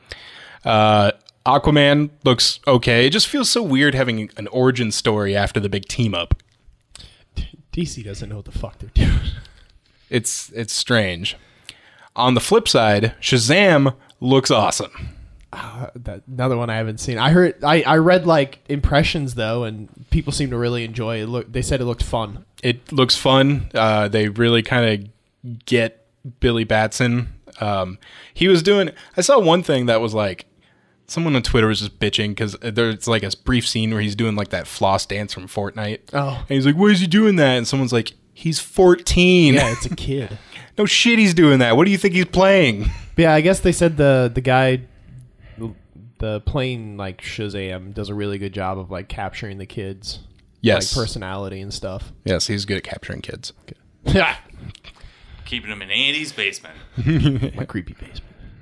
Aquaman looks okay. It just feels so weird having an origin story after the big team up. DC doesn't know what the fuck they're doing. It's strange. On the flip side, Shazam looks awesome. That another one I haven't seen. I read like impressions though, and people seem to really enjoy it. They said it looked fun. It looks fun. They really kind of get Billy Batson. He was doing. I saw one thing that was like, someone on Twitter was just bitching because there's like a brief scene where he's doing like that floss dance from Fortnite. Oh. And he's like, "Why is he doing that?" And someone's like, "He's 14." Yeah, it's a kid. No shit, he's doing that. What do you think he's playing? But yeah, I guess they said the guy, the playing like Shazam does a really good job of like capturing the kids, Yes. like personality and stuff. Yes, he's good at capturing kids. Yeah, Keeping him in Andy's basement. my creepy basement.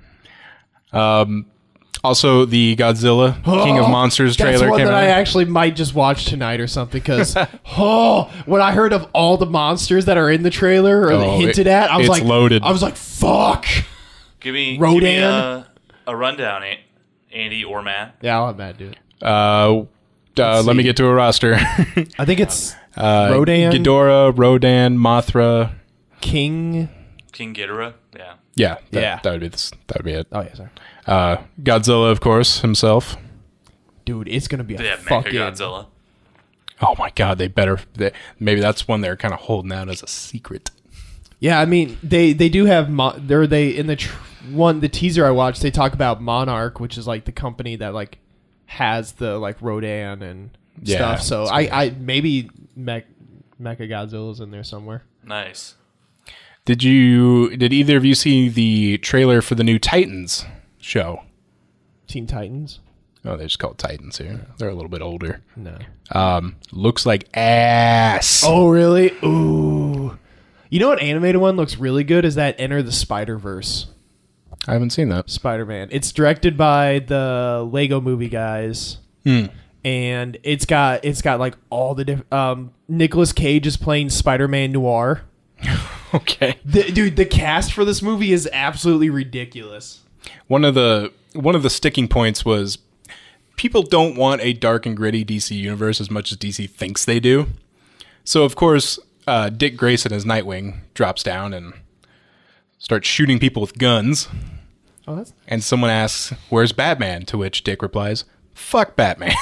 Also, the Godzilla King of Monsters That's trailer one came that I out. actually might just watch tonight or something because when I heard of all the monsters that are in the trailer or hinted at, I was it's like, loaded. I was like, fuck. Give me Rodan? a rundown, Andy or Matt. Yeah, I'll have Matt do it. Let me get to a roster. I think it's Rodan, Ghidorah, Rodan, Mothra. King. King Ghidorah. Yeah. Yeah, Yeah. that would be it. Oh yeah, sorry, Godzilla, of course, himself. dude. It's gonna be a Yeah, fucking. Mechagodzilla. Oh my god, maybe that's one they're kind of holding out as a secret. Yeah, I mean they do have in the the teaser I watched. They talk about Monarch, which is like the company that like has the like Rodan and Yeah, stuff. So that's I maybe Mechagodzilla's in there somewhere. Nice. Did either of you see the trailer for the new Titans show? Teen Titans? Oh, they're just called Titans here. They're a little bit older. No. Looks like ass. Oh, really? Ooh. You know what animated one looks really good is that Enter the Spider-Verse I haven't seen that. Spider-Man. It's directed by the Lego Movie guys. And it's got like all the different Nicolas Cage is playing Spider-Man Noir. Okay. Dude, the cast for this movie is absolutely ridiculous. One of the sticking points was people don't want a dark and gritty DC universe as much as DC thinks they do. So of course, Dick Grayson as Nightwing drops down and starts shooting people with guns. Oh, that's And someone asks, "Where's Batman?" To which Dick replies, "Fuck Batman."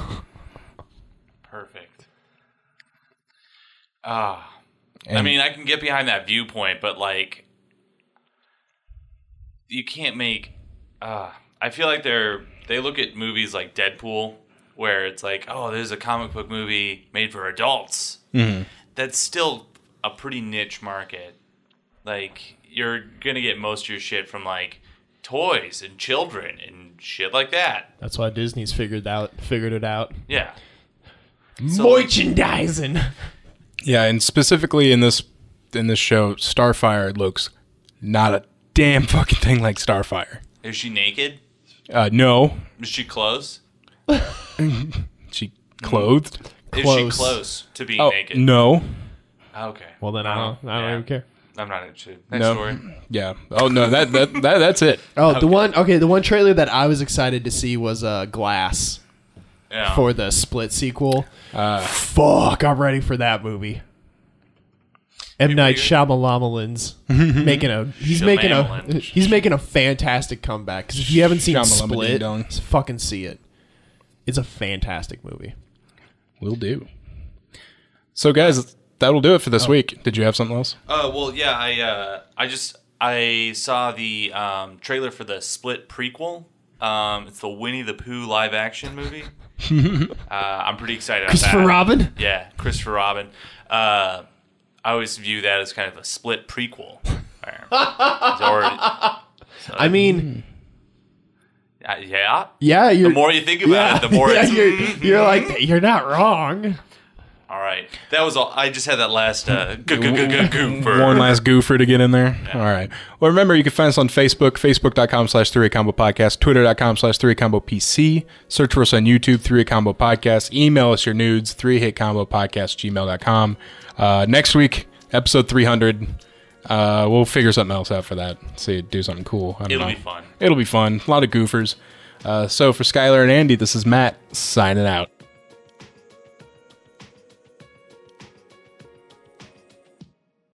Perfect. I mean, I can get behind that viewpoint, but like, you can't make. I feel like they look at movies like Deadpool, where it's like, oh, there's a comic book movie made for adults. Mm-hmm. That's still a pretty niche market. Like, you're gonna get most of your shit from like toys and children and shit like that. That's why Disney's figured it out. Yeah. So, Merchandising. Yeah, and specifically in this show, Starfire looks not a damn fucking thing like Starfire. is she naked? No, Is she close? she clothed. Is Close. she close to being Oh naked? no, Okay. Well, then I don't Yeah. even care. I'm not interested. Next no, story. yeah. Oh no, that's it. Oh, the one trailer that I was excited to see was Glass Yeah. for the Split sequel. Fuck, I'm ready for that movie. M. Night Shyamalan's he's making a fantastic comeback. Because if you haven't seen Split, Shyamalan-ding-dong. fucking see it. It's a fantastic movie. Will do. So guys, that'll do it for this week. Did you have something else? Well, yeah. I saw the trailer for the Split prequel. It's the Winnie the Pooh live action movie. I'm pretty excited about Christopher that. Robin? Yeah, Christopher Robin. I always view that as kind of a Split prequel. It's already- I mean, yeah. yeah, The more you think about it, the more it's... you're like, you're not wrong. All right. That was all. I just had that last goofer. One last goofer to get in there. All right. Well, remember, you can find us on Facebook, facebook.com/3ACombo Podcast, twitter.com/3ACombo PC. Search for us on YouTube, 3A Combo Podcast. Email us your nudes, 3hitcombopodcast@gmail.com. Next week, episode 300. We'll figure something else out for that. See, do something cool. I don't It'll know. be fun. It'll be fun. A lot of goofers. So for Skylar and Andy, this is Matt signing out.